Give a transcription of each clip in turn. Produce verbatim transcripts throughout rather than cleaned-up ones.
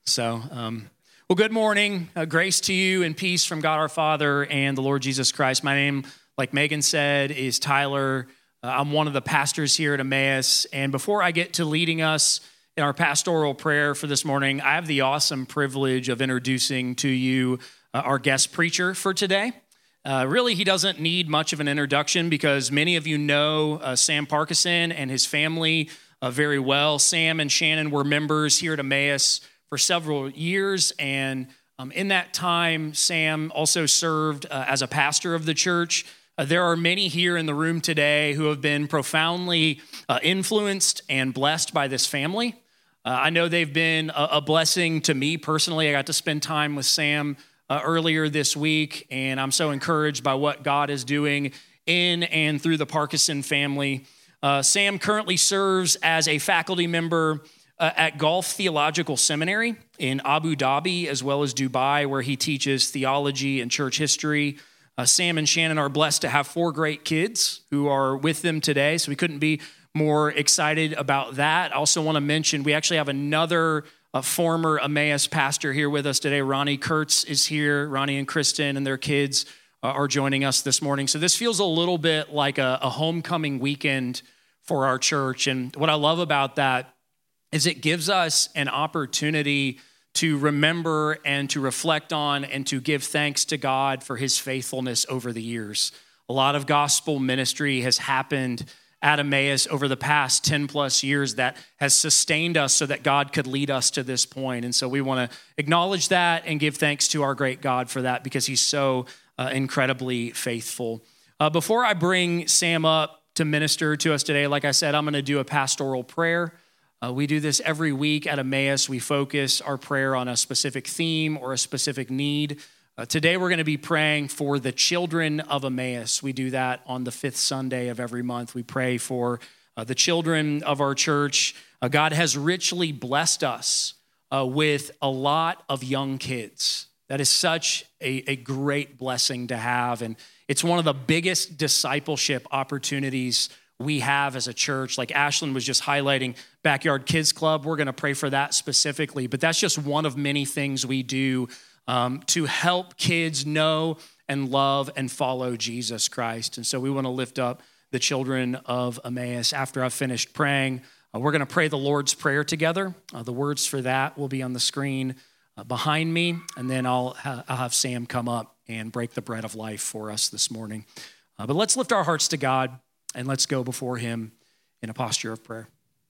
So, um, well, good morning. Uh, grace to you and peace from God our Father and the Lord Jesus Christ. My name, like Megan said, is Tyler. Uh, I'm one of the pastors here at Emmaus. And before I get to leading us in our pastoral prayer for this morning, I have the awesome privilege of introducing to you uh, our guest preacher for today. Uh, really, he doesn't need much of an introduction because many of you know uh, Sam Parkinson and his family uh, very well. Sam and Shannon were members here at Emmaus for several years, and um, in that time, Sam also served uh, as a pastor of the church. Uh, there are many here in the room today who have been profoundly uh, influenced and blessed by this family. Uh, I know they've been a, a blessing to me personally. I got to spend time with Sam uh, earlier this week, and I'm so encouraged by what God is doing in and through the Parkinson family. Uh, Sam currently serves as a faculty member Uh, at Gulf Theological Seminary in Abu Dhabi, as well as Dubai, where he teaches theology and church history. Uh, Sam and Shannon are blessed to have four great kids who are with them today, so we couldn't be more excited about that. I also want to mention we actually have another uh, former Emmaus pastor here with us today. Ronnie Kurtz is here. Ronnie and Kristen and their kids uh, are joining us this morning. So this feels a little bit like a, a homecoming weekend for our church, and what I love about that is it gives us an opportunity to remember and to reflect on and to give thanks to God for his faithfulness over the years. A lot of gospel ministry has happened at Emmaus over the past ten plus years that has sustained us so that God could lead us to this point. And so we want to acknowledge that and give thanks to our great God for that because he's so uh, incredibly faithful. Uh, before I bring Sam up to minister to us today, like I said, I'm going to do a pastoral prayer. Uh, we do this every week at Emmaus. We focus our prayer on a specific theme or a specific need. Uh, today, we're going to be praying for the children of Emmaus. We do that on the fifth Sunday of every month. We pray for uh, the children of our church. Uh, God has richly blessed us uh, with a lot of young kids. That is such a, a great blessing to have, and it's one of the biggest discipleship opportunities we have as a church. Like Ashlyn was just highlighting Backyard Kids Club. We're going to pray for that specifically, but that's just one of many things we do um, to help kids know and love and follow Jesus Christ. And so we want to lift up the children of Emmaus. After I've finished praying, uh, we're going to pray the Lord's Prayer together. Uh, the words for that will be on the screen uh, behind me, and then I'll, ha- I'll have Sam come up and break the bread of life for us this morning. Uh, but let's lift our hearts to God, and let's go before him in a posture of prayer.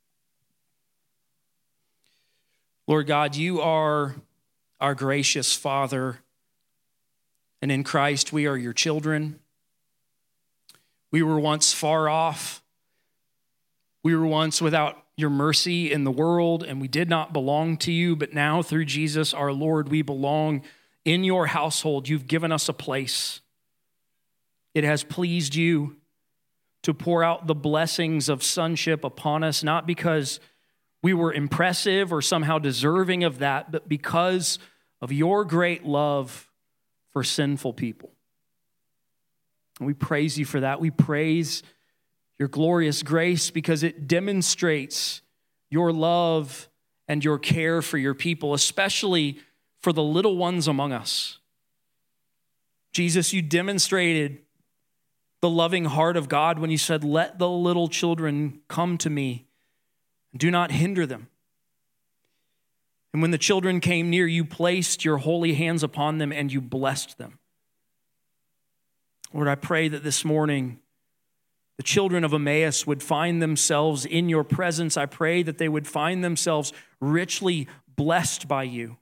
Lord God, you are our gracious Father, and in Christ we are your children. We were once far off. We were once without your mercy in the world, and we did not belong to you, but now through Jesus our Lord, we belong in your household. You've given us a place. It has pleased you to pour out the blessings of sonship upon us, not because we were impressive or somehow deserving of that, but because of your great love for sinful people. And we praise you for that. We praise your glorious grace because it demonstrates your love and your care for your people, especially for the little ones among us. Jesus, you demonstrated the loving heart of God when you said, let the little children come to me, and do not hinder them. And when the children came near, you placed your holy hands upon them and you blessed them. Lord, I pray that this morning the children of Emmaus would find themselves in your presence. I pray that they would find themselves richly blessed by you.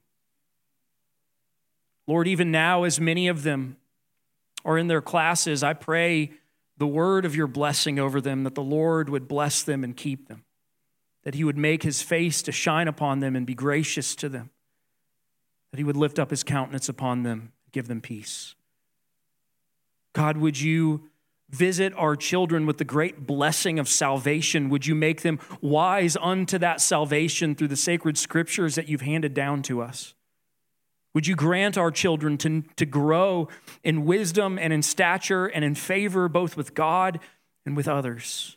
Lord, even now, as many of them or in their classes, I pray the word of your blessing over them, that the Lord would bless them and keep them, that he would make his face to shine upon them and be gracious to them, that he would lift up his countenance upon them, give them peace. God, would you visit our children with the great blessing of salvation? Would you make them wise unto that salvation through the sacred scriptures that you've handed down to us? Would you grant our children to, to grow in wisdom and in stature and in favor both with God and with others?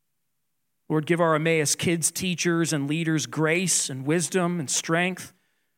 Lord, give our Emmaus kids, teachers, and leaders grace and wisdom and strength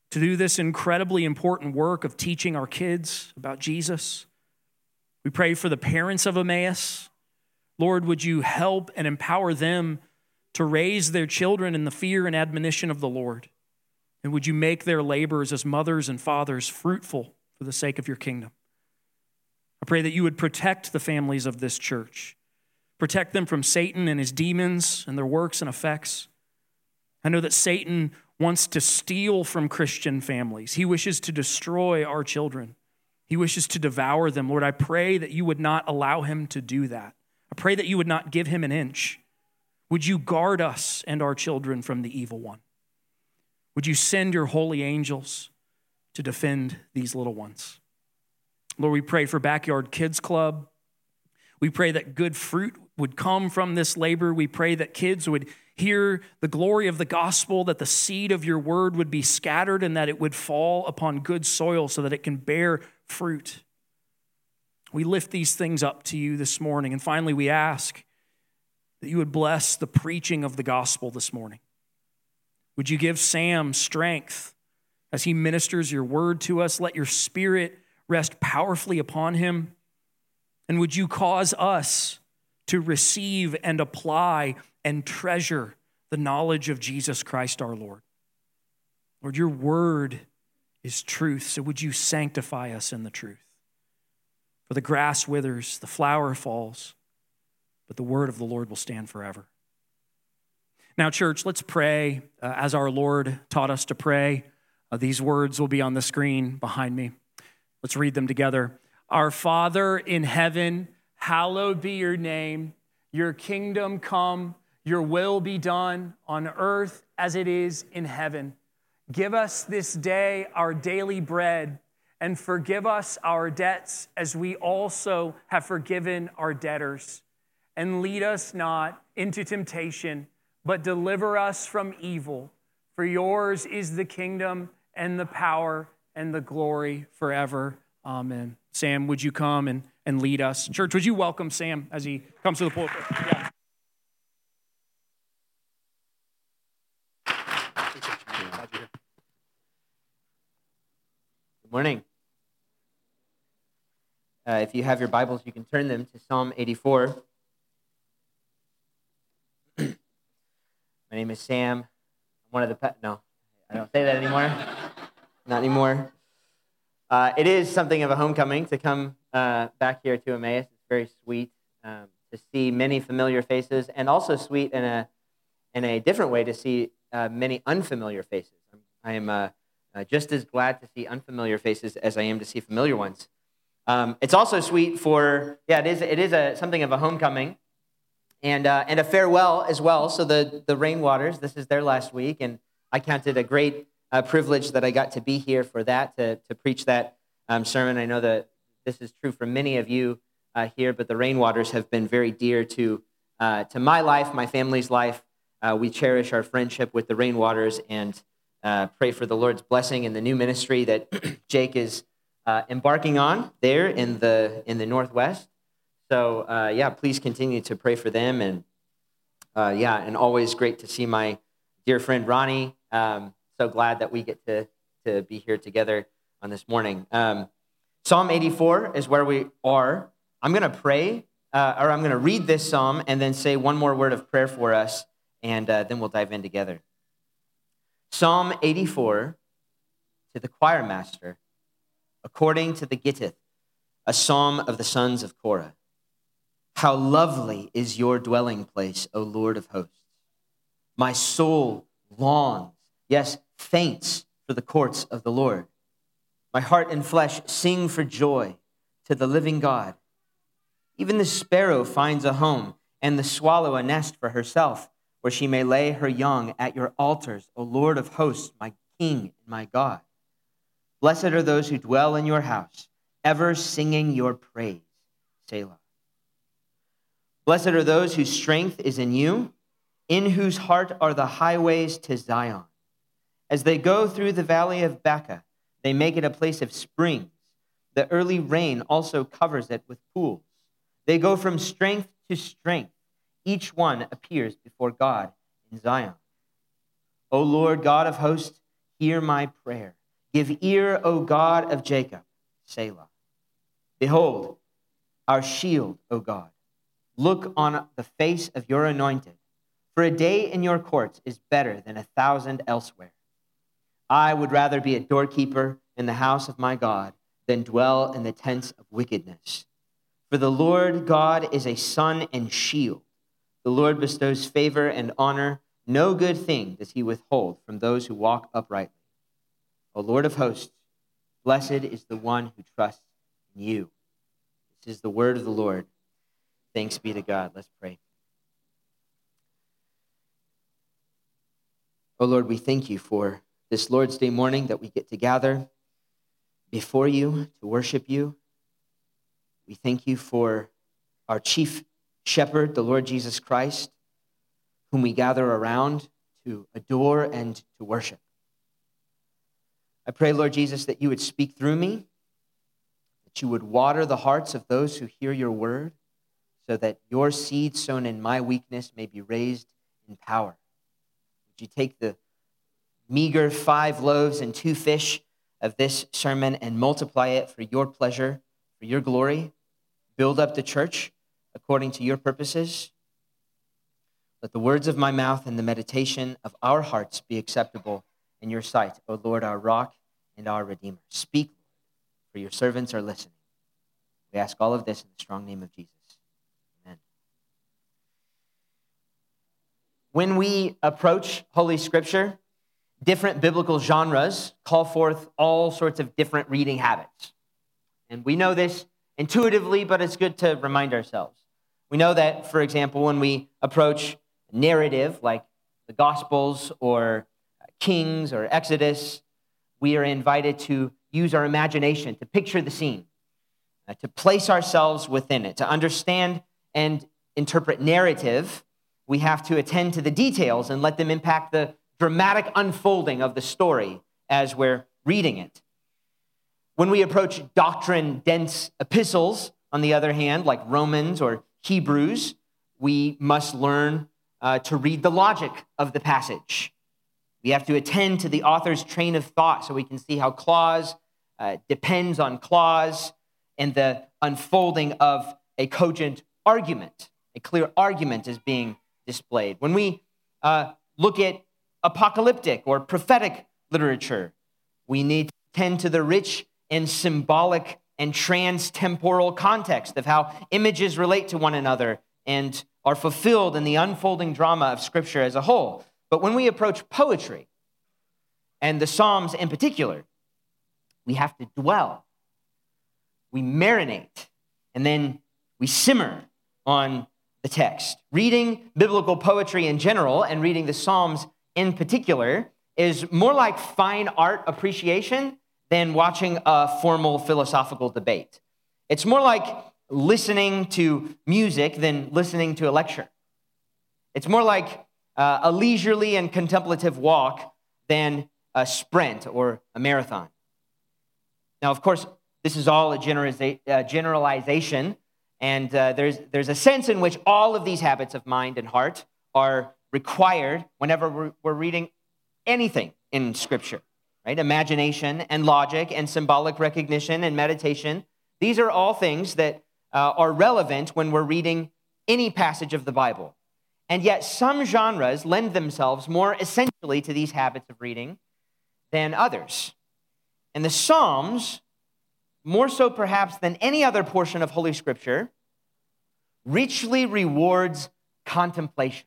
to do this incredibly important work of teaching our kids about Jesus. We pray for the parents of Emmaus. Lord, would you help and empower them to raise their children in the fear and admonition of the Lord? And would you make their labors as mothers and fathers fruitful for the sake of your kingdom? I pray that you would protect the families of this church. Protect them from Satan and his demons and their works and effects. I know that Satan wants to steal from Christian families. He wishes to destroy our children. He wishes to devour them. Lord, I pray that you would not allow him to do that. I pray that you would not give him an inch. Would you guard us and our children from the evil one? Would you send your holy angels to defend these little ones? Lord, we pray for Backyard Kids Club. We pray that good fruit would come from this labor. We pray that kids would hear the glory of the gospel, that the seed of your word would be scattered and that it would fall upon good soil so that it can bear fruit. We lift these things up to you this morning. And finally, we ask that you would bless the preaching of the gospel this morning. Would you give Sam strength as he ministers your word to us? Let your spirit rest powerfully upon him. And would you cause us to receive and apply and treasure the knowledge of Jesus Christ our Lord? Lord, your word is truth, so would you sanctify us in the truth? For the grass withers, the flower falls, but the word of the Lord will stand forever. Now, church, let's pray uh, as our Lord taught us to pray. Uh, these words will be on the screen behind me. Let's read them together. Our Father in heaven, hallowed be your name. Your kingdom come, your will be done on earth as it is in heaven. Give us this day our daily bread, and forgive us our debts as we also have forgiven our debtors. And lead us not into temptation, but deliver us from evil. For yours is the kingdom and the power and the glory forever. Amen. Sam, would you come and, and lead us? Church, would you welcome Sam as he comes to the pulpit? Yeah. Good morning. Uh, if you have your Bibles, you can turn them to Psalm eighty-four. My name is Sam. I'm one of the... Pa- no, I don't say that anymore. Not anymore. Uh, it is something of a homecoming to come uh, back here to Emmaus. It's very sweet um, to see many familiar faces, and also sweet in a in a different way to see uh, many unfamiliar faces. I am uh, uh, just as glad to see unfamiliar faces as I am to see familiar ones. Um, it's also sweet for yeah, it is it is a something of a homecoming, and uh, and a farewell as well. So the the Rainwaters, this is their last week, and I counted a great uh, privilege that I got to be here for that, to to preach that um, sermon. I know that this is true for many of you uh, here, but the Rainwaters have been very dear to uh, to my life, my family's life. Uh, we cherish our friendship with the Rainwaters and uh, pray for the Lord's blessing in the new ministry that Jake is uh, embarking on there in the in the Northwest. So uh, yeah, please continue to pray for them, and uh, yeah, and always great to see my dear friend Ronnie. Um, so glad that we get to to be here together on this morning. Um, Psalm eighty-four is where we are. I'm going to pray, uh, or I'm going to read this psalm and then say one more word of prayer for us, and uh, then we'll dive in together. Psalm eighty-four, to the choir master, according to the Gittith, a psalm of the sons of Korah. How lovely is your dwelling place, O Lord of hosts. My soul longs, yes, faints for the courts of the Lord. My heart and flesh sing for joy to the living God. Even the sparrow finds a home, and the swallow a nest for herself, where she may lay her young at your altars, O Lord of hosts, my King and my God. Blessed are those who dwell in your house, ever singing your praise. Selah. Blessed are those whose strength is in you, in whose heart are the highways to Zion. As they go through the valley of Baca, they make it a place of springs. The early rain also covers it with pools. They go from strength to strength. Each one appears before God in Zion. O Lord God of hosts, hear my prayer. Give ear, O God of Jacob, Selah. Behold, our shield, O God. Look on the face of your anointed. For a day in your courts is better than a thousand elsewhere. I would rather be a doorkeeper in the house of my God than dwell in the tents of wickedness. For the Lord God is a sun and shield. The Lord bestows favor and honor. No good thing does he withhold from those who walk uprightly. O Lord of hosts, blessed is the one who trusts in you. This is the word of the Lord. Thanks be to God. Let's pray. O Lord, we thank you for this Lord's Day morning that we get to gather before you to worship you. We thank you for our chief shepherd, the Lord Jesus Christ, whom we gather around to adore and to worship. I pray, Lord Jesus, that you would speak through me, that you would water the hearts of those who hear your word, so that your seed sown in my weakness may be raised in power. Would you take the meager five loaves and two fish of this sermon and multiply it for your pleasure, for your glory? Build up the church according to your purposes. Let the words of my mouth and the meditation of our hearts be acceptable in your sight, O Lord, our rock and our redeemer. Speak, Lord, for your servants are listening. We ask all of this in the strong name of Jesus. Amen. When we approach Holy Scripture, different biblical genres call forth all sorts of different reading habits. And we know this intuitively, but it's good to remind ourselves. We know that, for example, when we approach narrative like the Gospels or Kings or Exodus, we are invited to use our imagination to picture the scene, uh, to place ourselves within it. To understand and interpret narrative, we have to attend to the details and let them impact the dramatic unfolding of the story as we're reading it. When we approach doctrine-dense epistles, on the other hand, like Romans or Hebrews, we must learn uh, to read the logic of the passage. We have to attend to the author's train of thought so we can see how clause uh, depends on clause and the unfolding of a cogent argument. A clear argument is being displayed. When we uh, look at apocalyptic or prophetic literature, we need to tend to the rich and symbolic and trans-temporal context of how images relate to one another and are fulfilled in the unfolding drama of Scripture as a whole. But when we approach poetry, and the Psalms in particular, we have to dwell, we marinate, and then we simmer on the text. Reading biblical poetry in general and reading the Psalms in particular is more like fine art appreciation than watching a formal philosophical debate. It's more like listening to music than listening to a lecture. It's more like uh, a leisurely and contemplative walk than a sprint or a marathon. Now, of course, this is all a generaliza- uh, generalization, and uh, there's, there's a sense in which all of these habits of mind and heart are required whenever we're, we're reading anything in Scripture. Right? Imagination and logic and symbolic recognition and meditation. These are all things that uh, are relevant when we're reading any passage of the Bible. And yet some genres lend themselves more essentially to these habits of reading than others. And the Psalms, more so perhaps than any other portion of Holy Scripture, richly rewards contemplation.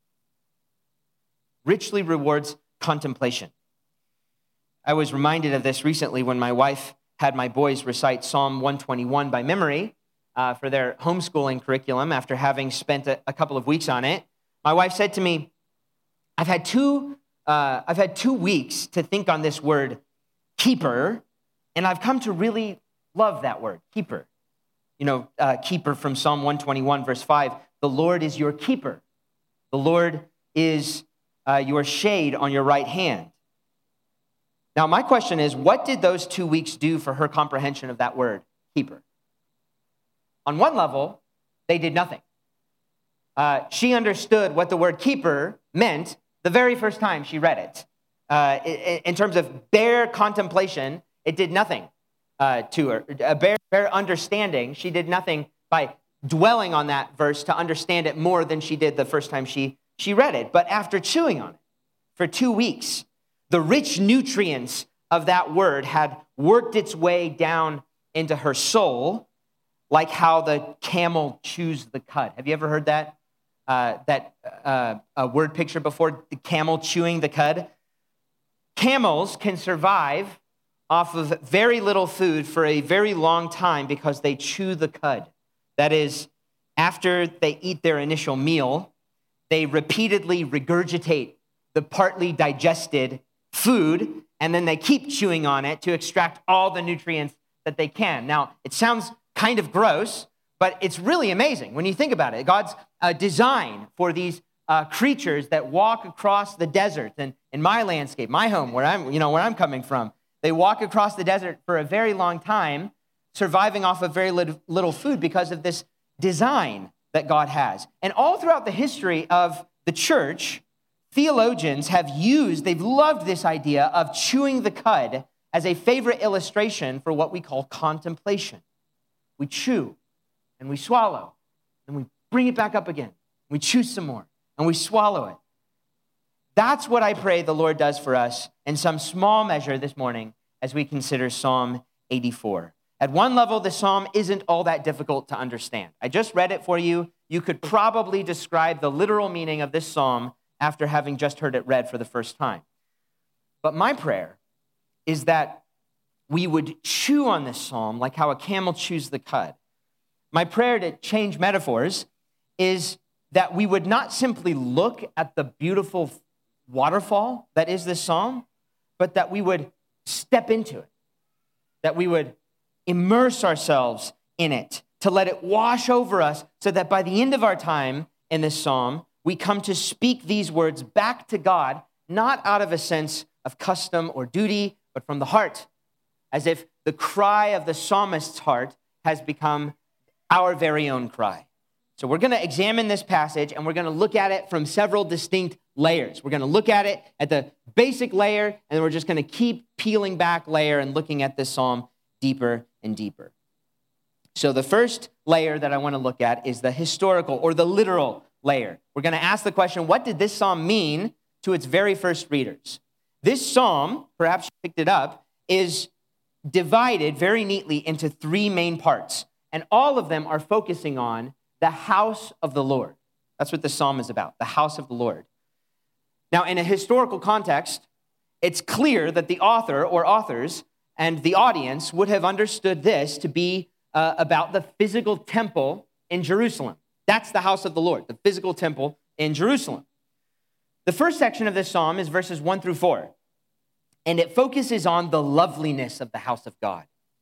Richly rewards contemplation. I was reminded of this recently when my wife had my boys recite Psalm one twenty-one by memory uh, for their homeschooling curriculum after having spent a, a couple of weeks on it. My wife said to me, I've had two, uh, I've had two weeks to think on this word, keeper, and I've come to really love that word, keeper. You know, uh, keeper from Psalm one twenty-one, verse five, the Lord is your keeper. The Lord is uh, your shade on your right hand. Now, my question is, what did those two weeks do for her comprehension of that word, keeper? On one level, they did nothing. Uh, she understood what the word keeper meant the very first time she read it. uh, in, in terms of bare contemplation, it did nothing uh, to her. A bare, bare understanding, she did nothing by dwelling on that verse to understand it more than she did the first time she, she read it. But after chewing on it for two weeks, the rich nutrients of that word had worked its way down into her soul, like how the camel chews the cud. Have you ever heard that uh, that uh, a word picture before? The camel chewing the cud. Camels can survive off of very little food for a very long time because they chew the cud. That is, after they eat their initial meal, they repeatedly regurgitate the partly digested food, and then they keep chewing on it to extract all the nutrients that they can. Now, it sounds kind of gross, but it's really amazing when you think about it. God's uh, design for these uh, creatures that walk across the desert, and in my landscape, my home, where I'm, you know, where I'm coming from, they walk across the desert for a very long time, surviving off of very little, little food because of this design that God has. And all throughout the history of the church, theologians have used, they've loved this idea of chewing the cud as a favorite illustration for what we call contemplation. We chew and we swallow and we bring it back up again. We chew some more and we swallow it. That's what I pray the Lord does for us in some small measure this morning as we consider Psalm eighty-four. At one level, the psalm isn't all that difficult to understand. I just read it for you. You could probably describe the literal meaning of this psalm after having just heard it read for the first time. But my prayer is that we would chew on this psalm like how a camel chews the cud. My prayer, to change metaphors, is that we would not simply look at the beautiful waterfall that is this psalm, but that we would step into it, that we would immerse ourselves in it, to let it wash over us so that by the end of our time in this psalm, we come to speak these words back to God, not out of a sense of custom or duty, but from the heart, as if the cry of the psalmist's heart has become our very own cry. So we're going to examine this passage, and we're going to look at it from several distinct layers. We're going to look at it at the basic layer, and then we're just going to keep peeling back layer and looking at this psalm deeper and deeper. So the first layer that I want to look at is the historical or the literal layer. We're going to ask the question, what did this psalm mean to its very first readers? This psalm, perhaps you picked it up, is divided very neatly into three main parts, and all of them are focusing on the house of the Lord. That's what the psalm is about, the house of the Lord. Now, in a historical context, it's clear that the author or authors and the audience would have understood this to be uh, about the physical temple in Jerusalem. That's the house of the Lord, the physical temple in Jerusalem. The first section of this psalm is verses one through four, and it focuses on the loveliness of the house of God.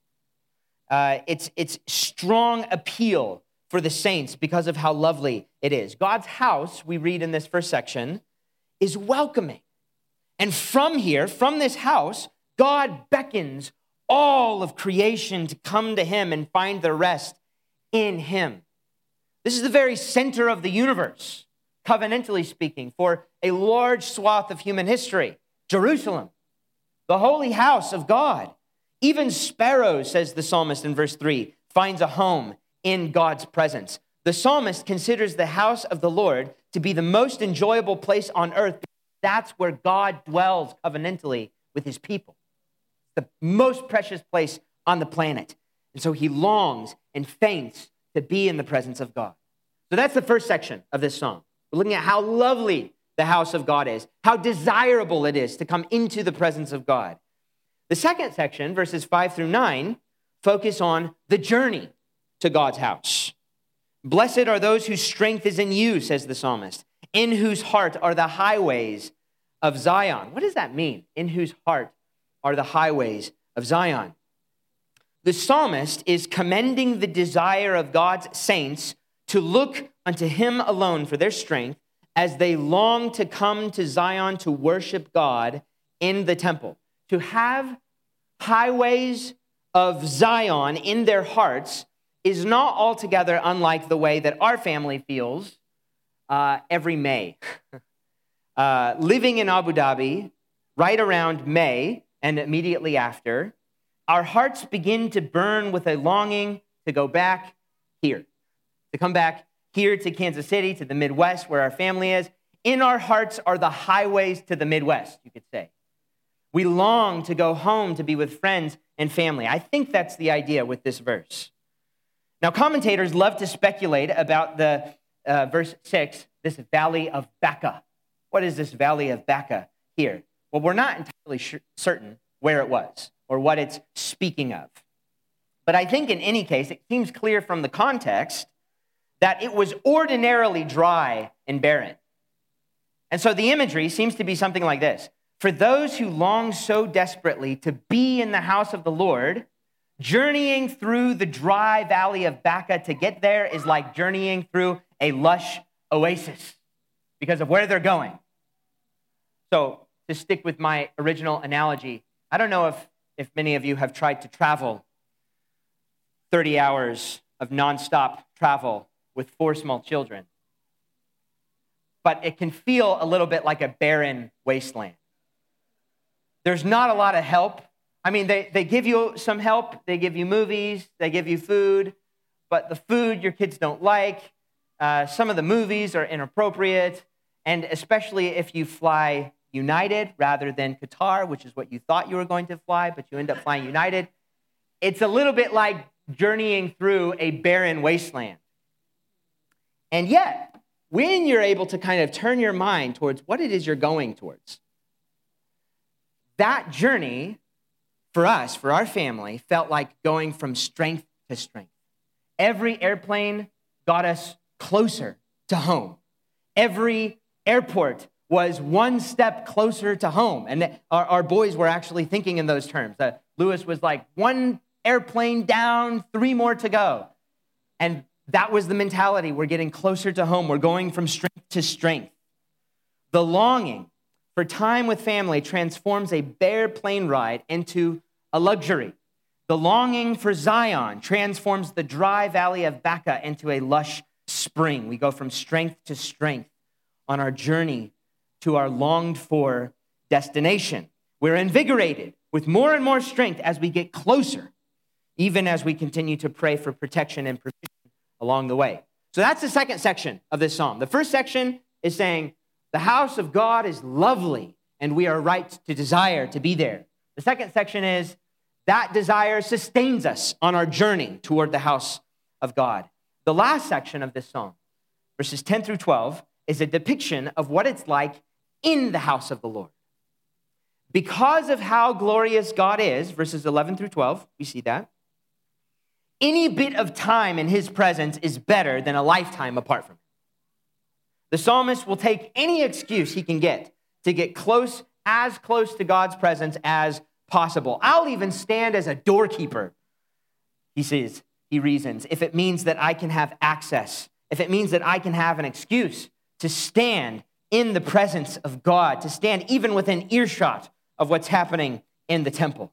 Uh, it's, it's strong appeal for the saints because of how lovely it is. God's house, we read in this first section, is welcoming. And from here, from this house, God beckons all of creation to come to him and find their rest in him. This is the very center of the universe, covenantally speaking, for a large swath of human history. Jerusalem, the holy house of God. Even sparrows, says the psalmist in verse three, finds a home in God's presence. The psalmist considers the house of the Lord to be the most enjoyable place on earth. That's where God dwells covenantally with his people. The most precious place on the planet. And so he longs and faints to be in the presence of God. So that's the first section of this psalm. We're looking at how lovely the house of God is, how desirable it is to come into the presence of God. The second section, verses five through nine, focus on the journey to God's house. Blessed are those whose strength is in you, says the psalmist, in whose heart are the highways of Zion. What does that mean? In whose heart are the highways of Zion? The psalmist is commending the desire of God's saints to look unto him alone for their strength as they long to come to Zion to worship God in the temple. To have highways of Zion in their hearts is not altogether unlike the way that our family feels uh, every May. uh, living in Abu Dhabi, right around May and immediately after, our hearts begin to burn with a longing to go back here, to come back here to Kansas City, to the Midwest where our family is. In our hearts are the highways to the Midwest, you could say. We long to go home to be with friends and family. I think that's the idea with this verse. Now, commentators love to speculate about the uh, verse six, this valley of Baca. What is this valley of Baca here? Well, we're not entirely sure, certain where it was or what it's speaking of. But I think in any case, it seems clear from the context that it was ordinarily dry and barren. And so the imagery seems to be something like this. For those who long so desperately to be in the house of the Lord, journeying through the dry valley of Baca to get there is like journeying through a lush oasis because of where they're going. So to stick with my original analogy, I don't know if, if many of you have tried to travel thirty hours of nonstop travel with four small children, but it can feel a little bit like a barren wasteland. There's not a lot of help. I mean, they, they give you some help. They give you movies. They give you food. But the food your kids don't like. Uh, some of the movies are inappropriate. And especially if you fly United rather than Qatar, which is what you thought you were going to fly, but you end up flying United. It's a little bit like journeying through a barren wasteland. And yet, when you're able to kind of turn your mind towards what it is you're going towards, that journey for us, for our family, felt like going from strength to strength. Every airplane got us closer to home. Every airport was one step closer to home. And our, our boys were actually thinking in those terms. Uh, Lewis was like, one airplane down, three more to go. And that was the mentality. We're getting closer to home. We're going from strength to strength. The longing for time with family transforms a bare plane ride into a luxury. The longing for Zion transforms the dry valley of Baca into a lush spring. We go from strength to strength on our journey to our longed-for destination. We're invigorated with more and more strength as we get closer, even as we continue to pray for protection and provision along the way. So that's the second section of this psalm. The first section is saying, the house of God is lovely, and we are right to desire to be there. The second section is, that desire sustains us on our journey toward the house of God. The last section of this psalm, verses ten through twelve, is a depiction of what it's like in the house of the Lord. Because of how glorious God is, verses eleven through twelve, we see that. Any bit of time in his presence is better than a lifetime apart from him. The psalmist will take any excuse he can get to get close, as close to God's presence as possible. I'll even stand as a doorkeeper, he says, he reasons, if it means that I can have access, if it means that I can have an excuse to stand in the presence of God, to stand even within earshot of what's happening in the temple.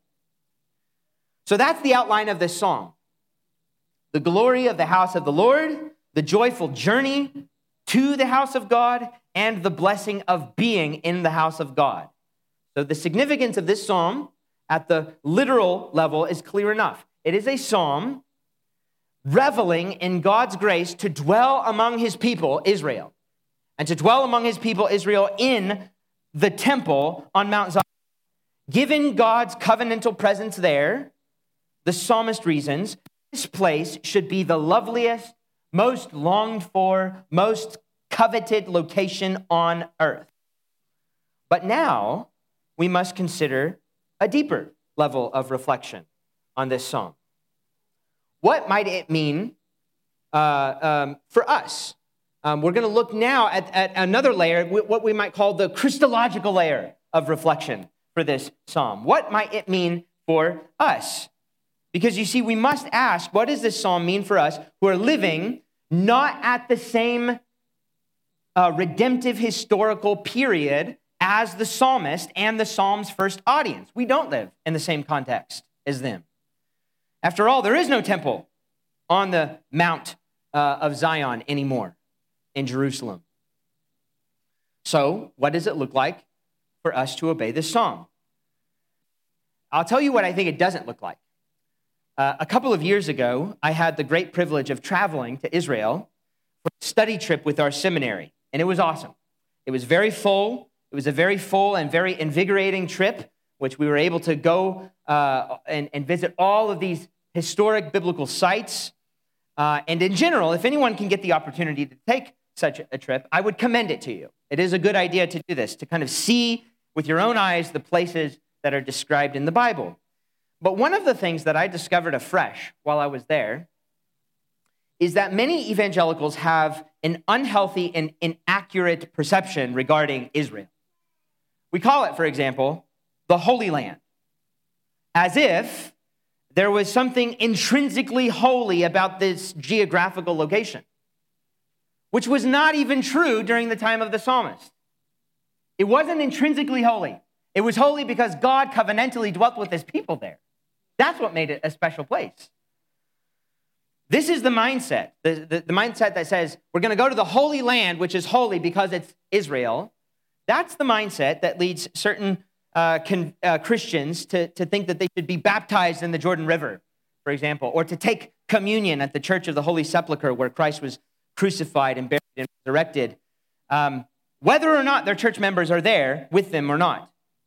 So that's the outline of this psalm. The glory of the house of the Lord, the joyful journey to the house of God, and the blessing of being in the house of God. So the significance of this psalm at the literal level is clear enough. It is a psalm reveling in God's grace to dwell among his people, Israel, and to dwell among his people, Israel, in the temple on Mount Zion. Given God's covenantal presence there, the psalmist reasons, this place should be the loveliest, most longed for, most coveted location on earth. But now we must consider a deeper level of reflection on this psalm. What might it mean uh, um, for us? Um, we're going to look now at, at another layer, what we might call the Christological layer of reflection for this psalm. What might it mean for us? Because you see, we must ask, what does this psalm mean for us who are living not at the same uh, redemptive historical period as the psalmist and the psalm's first audience? We don't live in the same context as them. After all, there is no temple on the Mount uh, of Zion anymore in Jerusalem. So what does it look like for us to obey this song. I'll tell you what I think it doesn't look like. Uh, a couple of years ago, I had the great privilege of traveling to Israel for a study trip with our seminary, and it was awesome. It was very full. It was a very full and very invigorating trip, which we were able to go uh, and, and visit all of these historic biblical sites. Uh, and in general, if anyone can get the opportunity to take such a trip, I would commend it to you. It is a good idea to do this, to kind of see with your own eyes the places that are described in the Bible. But one of the things that I discovered afresh while I was there is that many evangelicals have an unhealthy and inaccurate perception regarding Israel. We call it, for example, the Holy Land, as if there was something intrinsically holy about this geographical location, which was not even true during the time of the psalmist. It wasn't intrinsically holy. It was holy because God covenantally dwelt with his people there. That's what made it a special place. This is the mindset, the, the, the mindset that says, we're going to go to the Holy Land, which is holy because it's Israel. That's the mindset that leads certain uh, con, uh, Christians to, to think that they should be baptized in the Jordan River, for example, or to take communion at the Church of the Holy Sepulchre where Christ was crucified and buried and resurrected, um, whether or not their church members are there with them or not.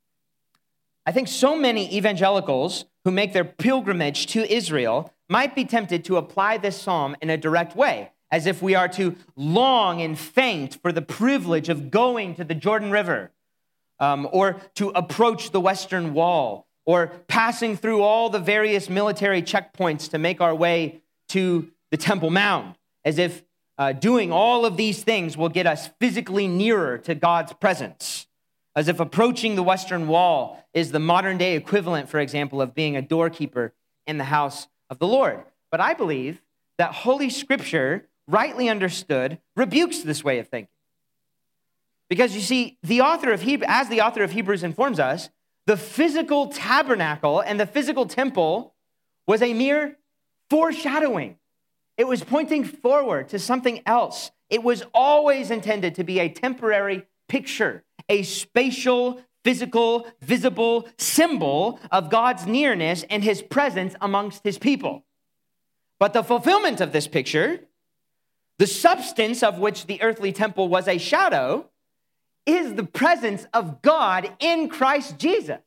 I think so many evangelicals who make their pilgrimage to Israel might be tempted to apply this psalm in a direct way, as if we are to long and faint for the privilege of going to the Jordan River, um, or to approach the Western Wall, or passing through all the various military checkpoints to make our way to the Temple Mount, as if uh, doing all of these things will get us physically nearer to God's presence. As if approaching the Western Wall is the modern day equivalent, for example, of being a doorkeeper in the house of the Lord. But I believe that Holy Scripture, rightly understood, rebukes this way of thinking. Because you see, the author of Hebrews, as the author of Hebrews informs us, the physical tabernacle and the physical temple was a mere foreshadowing. It was pointing forward to something else. It was always intended to be a temporary picture, a spatial, physical, visible symbol of God's nearness and his presence amongst his people. But the fulfillment of this picture, the substance of which the earthly temple was a shadow, is the presence of God in Christ Jesus.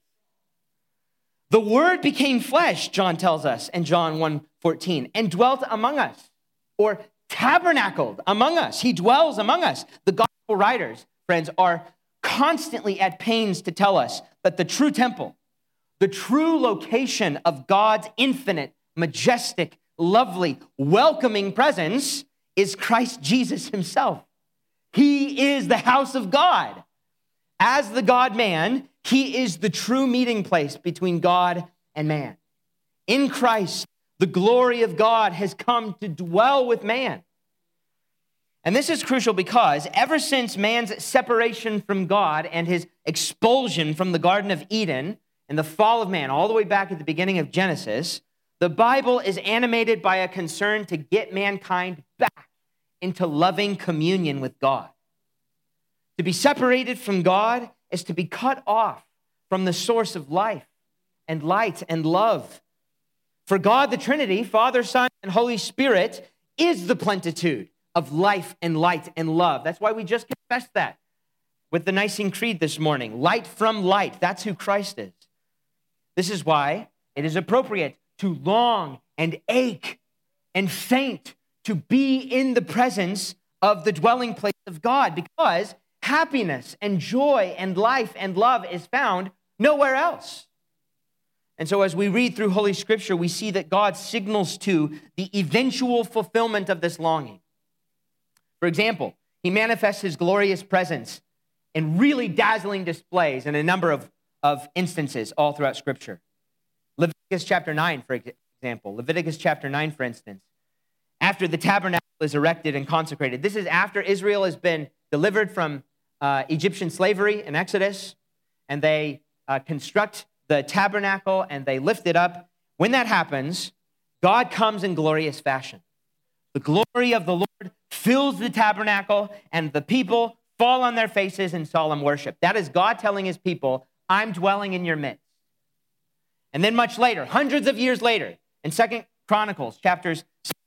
The Word became flesh, John tells us in John one fourteen, and dwelt among us, or tabernacled among us. He dwells among us. The gospel writers, friends, are constantly at pains to tell us that the true temple, the true location of God's infinite, majestic, lovely, welcoming presence is Christ Jesus himself. He is the house of God. As the God-man, he is the true meeting place between God and man. In Christ, the glory of God has come to dwell with man. And this is crucial because ever since man's separation from God and his expulsion from the Garden of Eden and the fall of man, all the way back at the beginning of Genesis, the Bible is animated by a concern to get mankind back into loving communion with God. To be separated from God is to be cut off from the source of life and light and love. For God, the Trinity, Father, Son, and Holy Spirit, is the plenitude of life and light and love. That's why we just confessed that with the Nicene Creed this morning. Light from light. That's who Christ is. This is why it is appropriate to long and ache and faint to be in the presence of the dwelling place of God, because happiness and joy and life and love is found nowhere else. And so as we read through Holy Scripture, we see that God signals to the eventual fulfillment of this longing. For example, he manifests his glorious presence in really dazzling displays in a number of, of instances all throughout Scripture. Leviticus chapter nine, for example. Leviticus chapter nine, for instance. After the tabernacle is erected and consecrated. This is after Israel has been delivered from uh, Egyptian slavery in Exodus, and they uh, construct the tabernacle and they lift it up. When that happens, God comes in glorious fashion. The glory of the Lord fills the tabernacle, and the people fall on their faces in solemn worship. That is God telling his people, I'm dwelling in your midst. And then much later, hundreds of years later, in Second Chronicles, chapters,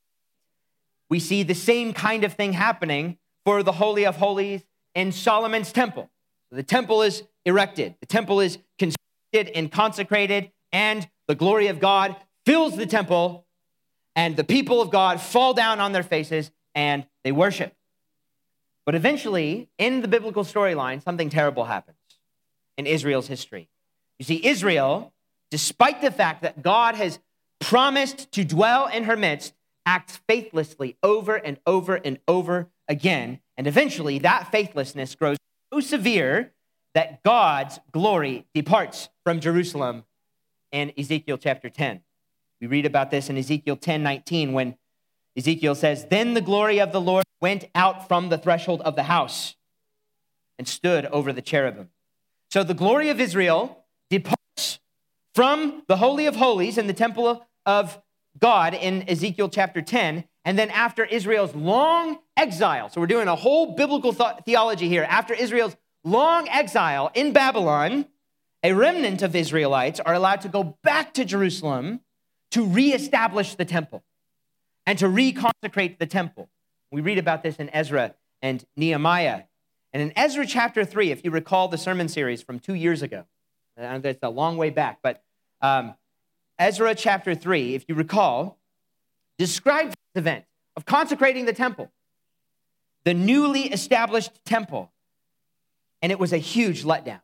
we see the same kind of thing happening for the Holy of Holies in Solomon's temple. The temple is erected. The temple is constructed and consecrated, and the glory of God fills the temple, and the people of God fall down on their faces and they worship. But eventually, in the biblical storyline, something terrible happens in Israel's history. You see, Israel, despite the fact that God has promised to dwell in her midst, acts faithlessly over and over and over again. And eventually, that faithlessness grows so severe that God's glory departs from Jerusalem in Ezekiel chapter ten. We read about this in Ezekiel ten nineteen when Ezekiel says, Then the glory of the Lord went out from the threshold of the house and stood over the cherubim. So the glory of Israel departs from the Holy of Holies in the temple of God in Ezekiel chapter ten. And then after Israel's long exile, so we're doing a whole biblical th- theology here. After Israel's long exile in Babylon, a remnant of Israelites are allowed to go back to Jerusalem to reestablish the temple and to reconsecrate the temple. We read about this in Ezra and Nehemiah. And in Ezra chapter three, if you recall the sermon series from two years ago, and it's a long way back, but um, Ezra chapter three, if you recall, describes this event of consecrating the temple, the newly established temple. And it was a huge letdown.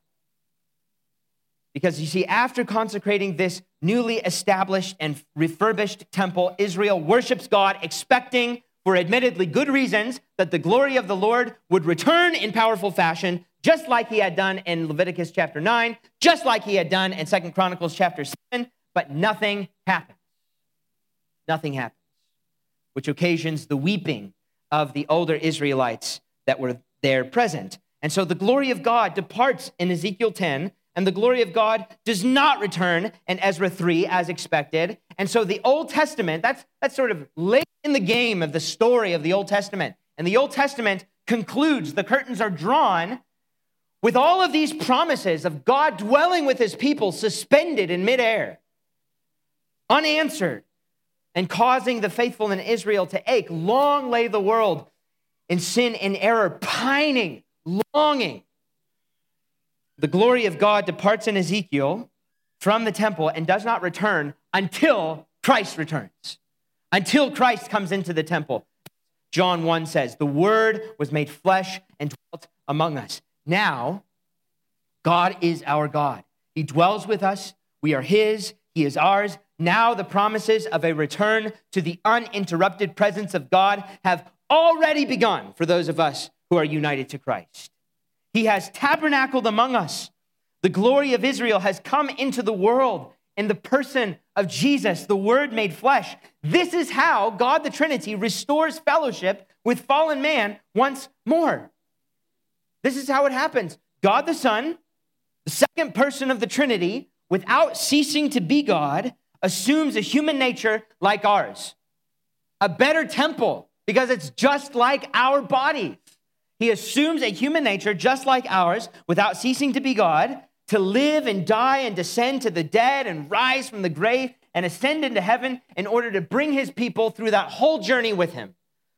Because you see, after consecrating this newly established and refurbished temple, Israel worships God, expecting, for admittedly good reasons, that the glory of the Lord would return in powerful fashion, just like he had done in Leviticus chapter nine, just like he had done in Second Chronicles chapter seven, but nothing happens. Nothing happens, which occasions the weeping of the older Israelites that were there present. And so the glory of God departs in Ezekiel ten, and the glory of God does not return in Ezra three as expected. And so the Old Testament, that's, that's sort of late in the game of the story of the Old Testament. And the Old Testament concludes, the curtains are drawn with all of these promises of God dwelling with his people suspended in midair, unanswered, and causing the faithful in Israel to ache. Long lay the world in sin and error, pining, longing. The glory of God departs in Ezekiel from the temple and does not return until Christ returns, until Christ comes into the temple. John one says, the word was made flesh and dwelt among us. Now, God is our God. He dwells with us. We are his. He is ours. Now the promises of a return to the uninterrupted presence of God have already begun for those of us who are united to Christ. He has tabernacled among us. The glory of Israel has come into the world in the person of Jesus, the Word made flesh. This is how God the Trinity restores fellowship with fallen man once more. This is how it happens. God the Son, the second person of the Trinity, without ceasing to be God, assumes a human nature like ours. A better temple, because it's just like our bodies. He assumes a human nature just like ours without ceasing to be God, to live and die and descend to the dead and rise from the grave and ascend into heaven in order to bring his people through that whole journey with him.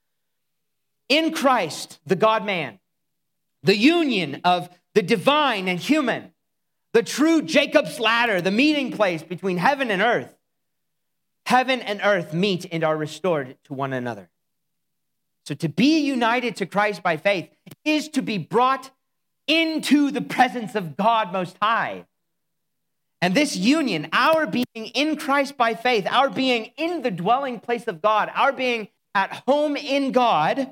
In Christ, the God-man, the union of the divine and human, the true Jacob's ladder, the meeting place between heaven and earth. Heaven and earth meet and are restored to one another. So to be united to Christ by faith is to be brought into the presence of God Most High. And this union, our being in Christ by faith, our being in the dwelling place of God, our being at home in God,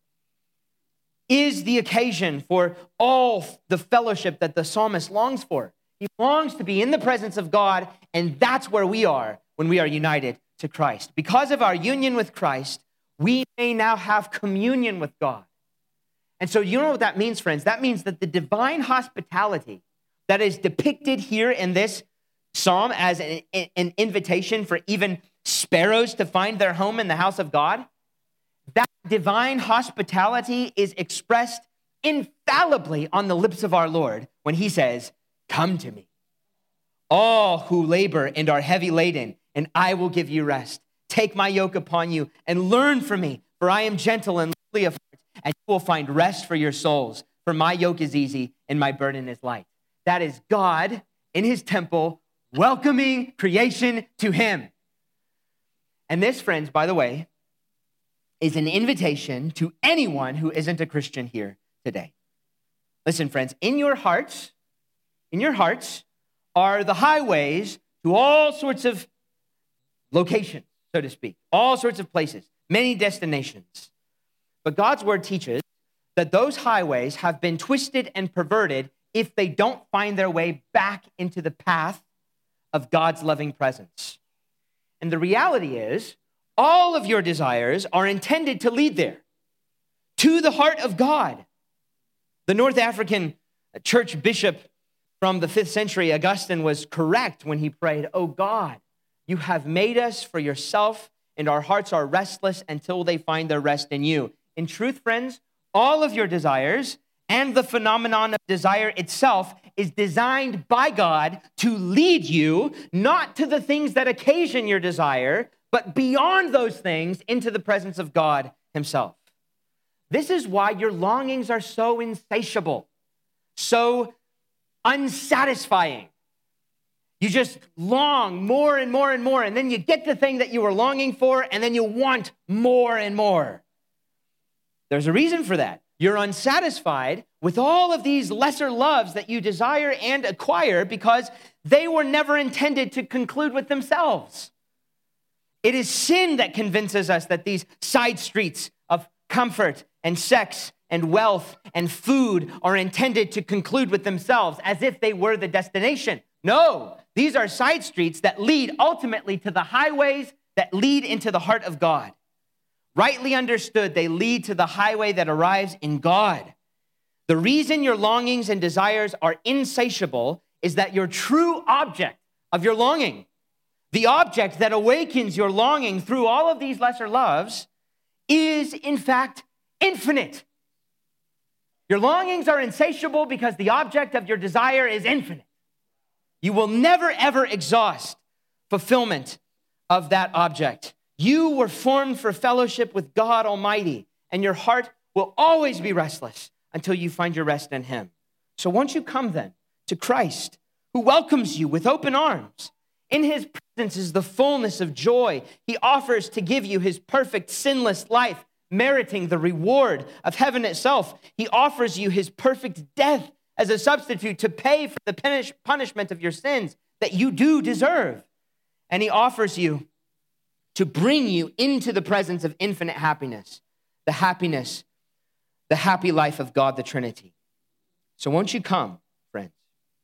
is the occasion for all the fellowship that the psalmist longs for. He longs to be in the presence of God, and that's where we are when we are united to Christ. Because of our union with Christ, we may now have communion with God. And so you know what that means, friends? That means that the divine hospitality that is depicted here in this psalm as an, an invitation for even sparrows to find their home in the house of God, that divine hospitality is expressed infallibly on the lips of our Lord when he says, "Come to me, all who labor and are heavy laden, and I will give you rest. Take my yoke upon you and learn from me, for I am gentle and lowly of heart, and you will find rest for your souls. For my yoke is easy and my burden is light." That is God in his temple, welcoming creation to him. And this, friends, by the way, is an invitation to anyone who isn't a Christian here today. Listen, friends, in your hearts, in your hearts are the highways to all sorts of locations, so to speak, all sorts of places, many destinations. But God's word teaches that those highways have been twisted and perverted if they don't find their way back into the path of God's loving presence. And the reality is, all of your desires are intended to lead there, to the heart of God. The North African church bishop from the fifth century, Augustine, was correct when he prayed, "Oh God, you have made us for yourself, and our hearts are restless until they find their rest in you." In truth, friends, all of your desires and the phenomenon of desire itself is designed by God to lead you, not to the things that occasion your desire, but beyond those things into the presence of God himself. This is why your longings are so insatiable, so unsatisfying. You just long more and more and more, and then you get the thing that you were longing for, and then you want more and more. There's a reason for that. You're unsatisfied with all of these lesser loves that you desire and acquire because they were never intended to conclude with themselves. It is sin that convinces us that these side streets of comfort and sex and wealth and food are intended to conclude with themselves as if they were the destination. No, these are side streets that lead ultimately to the highways that lead into the heart of God. Rightly understood, they lead to the highway that arrives in God. The reason your longings and desires are insatiable is that your true object of your longing, the object that awakens your longing through all of these lesser loves, is in fact infinite. Your longings are insatiable because the object of your desire is infinite. You will never, ever exhaust fulfillment of that object. You were formed for fellowship with God Almighty, and your heart will always be restless until you find your rest in him. So won't you come then to Christ, who welcomes you with open arms? In his presence is the fullness of joy. He offers to give you his perfect, sinless life, meriting the reward of heaven itself. He offers you his perfect death as a substitute to pay for the punish- punishment of your sins that you do deserve. And he offers you to bring you into the presence of infinite happiness, the happiness, the happy life of God, the Trinity. So won't you come, friends?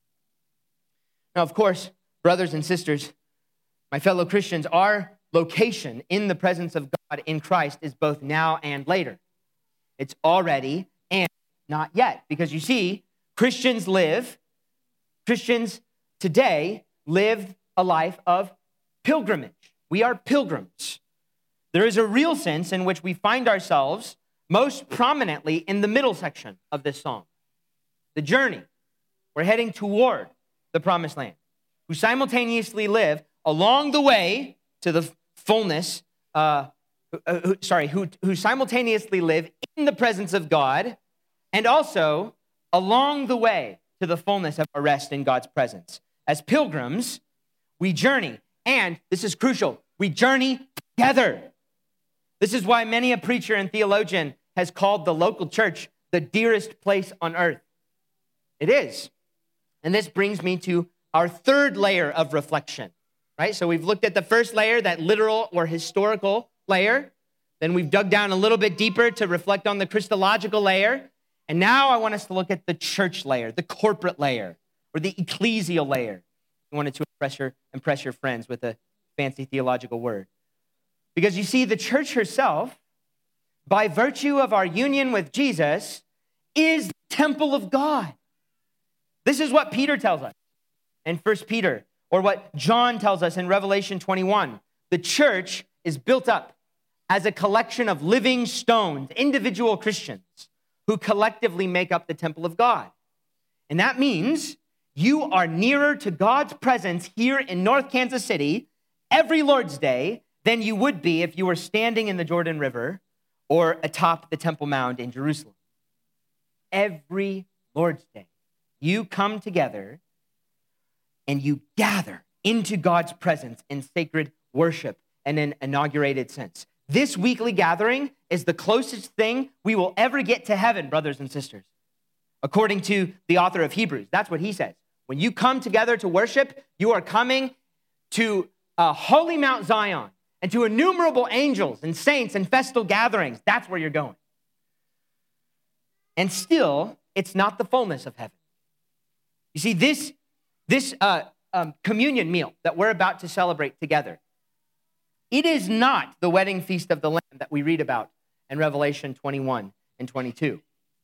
Now, of course, brothers and sisters, my fellow Christians, our location in the presence of God in Christ is both now and later. It's already and not yet. Because you see, Christians live, Christians today live a life of pilgrimage. We are pilgrims. There is a real sense in which we find ourselves most prominently in the middle section of this psalm. The journey. We're heading toward the promised land. Who simultaneously live along the way to the fullness, uh, uh, who, sorry, who, who simultaneously live in the presence of God and also along the way to the fullness of our rest in God's presence. As pilgrims, we journey. And this is crucial. We journey together. This is why many a preacher and theologian has called the local church the dearest place on earth. It is. And this brings me to our third layer of reflection, right? So we've looked at the first layer, that literal or historical layer. Then we've dug down a little bit deeper to reflect on the Christological layer. And now I want us to look at the church layer, the corporate layer, or the ecclesial layer. I wanted to impress your, impress your friends with a fancy theological word. Because you see, the church herself, by virtue of our union with Jesus, is the temple of God. This is what Peter tells us in First Peter, or what John tells us in Revelation twenty-one. The church is built up as a collection of living stones, individual Christians, who collectively make up the temple of God. And that means you are nearer to God's presence here in North Kansas City every Lord's Day than you would be if you were standing in the Jordan River or atop the Temple Mount in Jerusalem. Every Lord's Day, you come together and you gather into God's presence in sacred worship and in inaugurated sense. This weekly gathering is the closest thing we will ever get to heaven, brothers and sisters. According to the author of Hebrews, that's what he says. When you come together to worship, you are coming to a holy Mount Zion and to innumerable angels and saints and festal gatherings. That's where you're going. And still, it's not the fullness of heaven. You see, this, this uh, um, communion meal that we're about to celebrate together, it is not the wedding feast of the Lamb that we read about in Revelation twenty-one and twenty-two.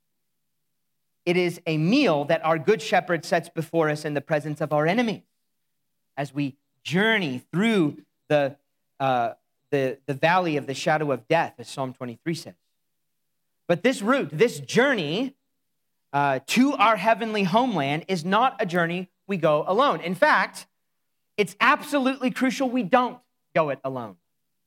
It is a meal that our good shepherd sets before us in the presence of our enemies as we journey through the, uh, the, the valley of the shadow of death, as Psalm twenty-three says. But this route, this journey uh, to our heavenly homeland is not a journey we go alone. In fact, it's absolutely crucial we don't go it alone.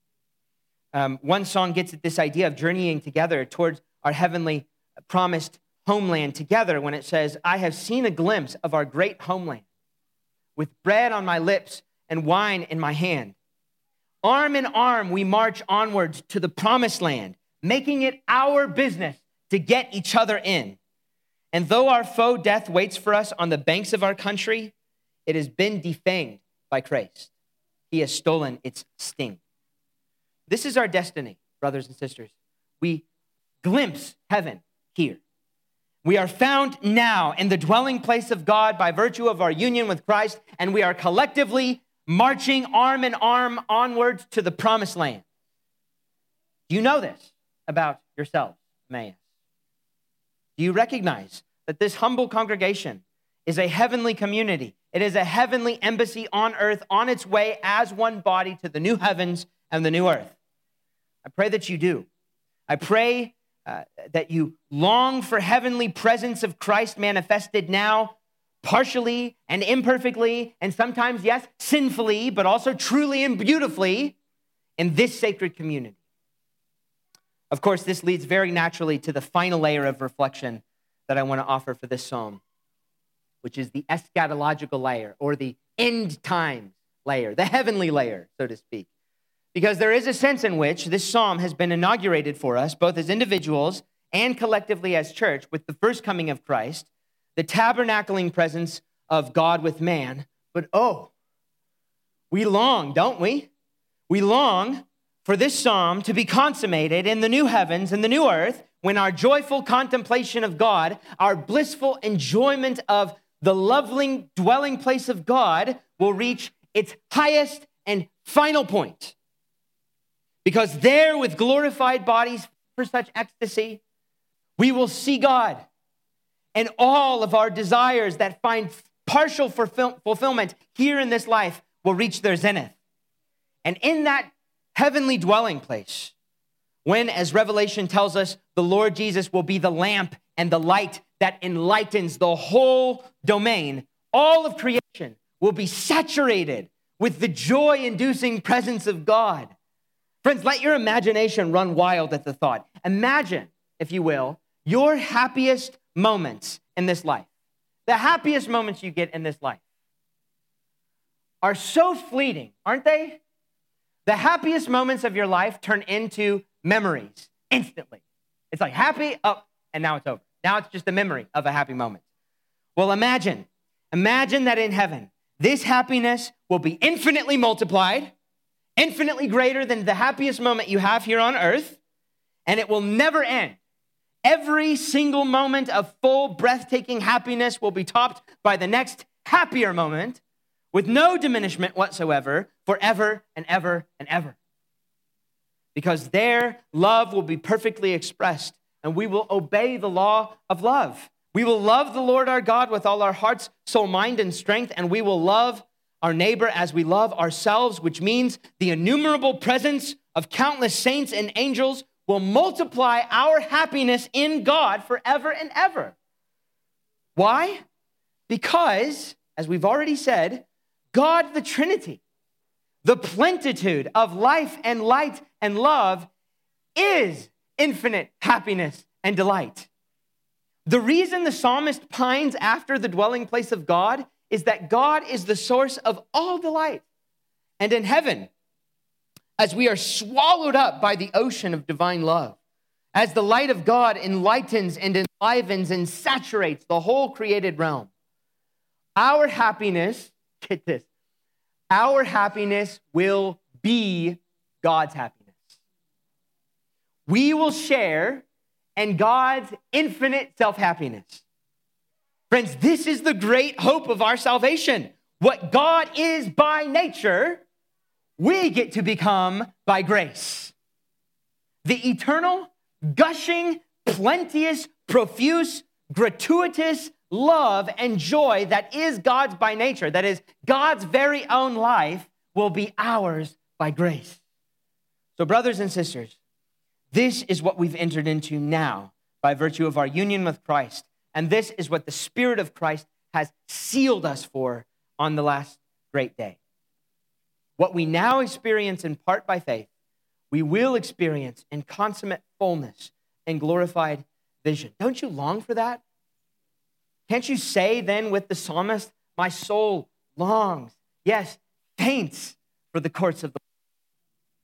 Um, one song gets at this idea of journeying together towards our heavenly promised homeland together when it says, I have seen a glimpse of our great homeland with bread on my lips and wine in my hand. Arm in arm, we march onwards to the promised land, making it our business to get each other in. And though our foe death waits for us on the banks of our country, it has been defanged by Christ. He has stolen its sting. This is our destiny, brothers and sisters. We glimpse heaven here. We are found now in the dwelling place of God by virtue of our union with Christ, and we are collectively marching arm in arm onwards to the promised land. Do you know this about yourselves, Emmaus? Do you recognize that this humble congregation is a heavenly community? It is a heavenly embassy on earth on its way as one body to the new heavens and the new earth. I pray that you do. I pray uh, that you long for heavenly presence of Christ manifested now, partially and imperfectly, and sometimes, yes, sinfully, but also truly and beautifully in this sacred community. Of course, this leads very naturally to the final layer of reflection that I want to offer for this psalm, which is the eschatological layer, or the end times layer, the heavenly layer, so to speak. Because there is a sense in which this psalm has been inaugurated for us, both as individuals and collectively as church, with the first coming of Christ, the tabernacling presence of God with man. But oh, we long, don't we? We long for this psalm to be consummated in the new heavens and the new earth, when our joyful contemplation of God, our blissful enjoyment of the lovely dwelling place of God will reach its highest and final point. Because there, with glorified bodies for such ecstasy, we will see God, and all of our desires that find partial fulfillment here in this life will reach their zenith. And in that heavenly dwelling place, when, as Revelation tells us, the Lord Jesus will be the lamp and the light that enlightens the whole domain, all of creation will be saturated with the joy-inducing presence of God. Friends, let your imagination run wild at the thought. Imagine, if you will, your happiest moments in this life. The happiest moments you get in this life are so fleeting, aren't they? The happiest moments of your life turn into memories instantly. It's like happy, oh, and now it's over. Now it's just a memory of a happy moment. Well, imagine, imagine that in heaven, this happiness will be infinitely multiplied, infinitely greater than the happiest moment you have here on earth, and it will never end. Every single moment of full, breathtaking happiness will be topped by the next happier moment with no diminishment whatsoever, forever and ever and ever. Because there, love will be perfectly expressed, and we will obey the law of love. We will love the Lord our God with all our hearts, soul, mind, and strength, and we will love our neighbor as we love ourselves, which means the innumerable presence of countless saints and angels will multiply our happiness in God forever and ever. Why? Because, as we've already said, God the Trinity, the plenitude of life and light and love, is infinite happiness and delight. The reason the psalmist pines after the dwelling place of God is that God is the source of all delight. And in heaven, as we are swallowed up by the ocean of divine love, as the light of God enlightens and enlivens and saturates the whole created realm, our happiness, get this, our happiness will be God's happiness. We will share in God's infinite self-happiness. Friends, this is the great hope of our salvation. What God is by nature, we get to become by grace. The eternal, gushing, plenteous, profuse, gratuitous love and joy that is God's by nature, that is God's very own life, will be ours by grace. So, brothers and sisters, this is what we've entered into now by virtue of our union with Christ. And this is what the Spirit of Christ has sealed us for on the last great day. What we now experience in part by faith, we will experience in consummate fullness and glorified vision. Don't you long for that? Can't you say then with the psalmist, my soul longs, yes, faints for the courts of the